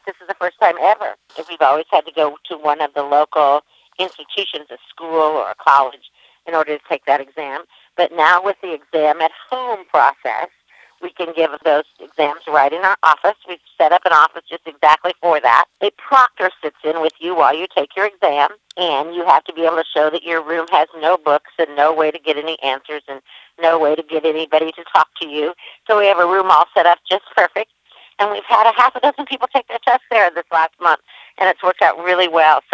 This is the first time ever. If we've always had to go to one of the local institutions, a school or a college, in order to take that exam. But now with the exam at home process, we can give those exams right in our office. We've set up an office just exactly for that. A proctor sits in with you while you take your exam, and you have to be able to show that your room has no books and no way to get any answers and no way to get anybody to talk to you. So we have a room all set up just perfect. And we've had a half a dozen people take their test there this last month, and it's worked out really well.